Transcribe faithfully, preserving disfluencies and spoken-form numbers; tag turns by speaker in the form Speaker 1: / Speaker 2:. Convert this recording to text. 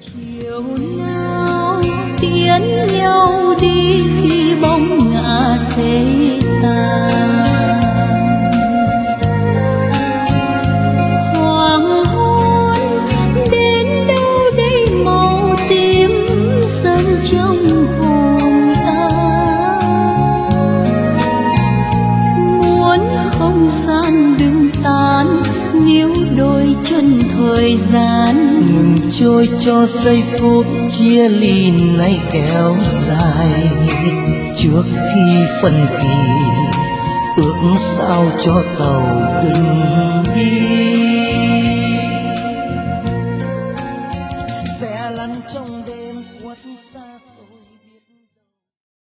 Speaker 1: chiều nào tiến nhau đi khi bóng ngả xế tàn, hoàng hôn đến đâu đây màu tím dâng trong hồn ta, muốn không gian đừng tan níu đôi chân thời gian
Speaker 2: ngừng trôi cho giây phút chia ly này kéo dài, trước khi phân kỳ ước sao cho tàu đừng đi.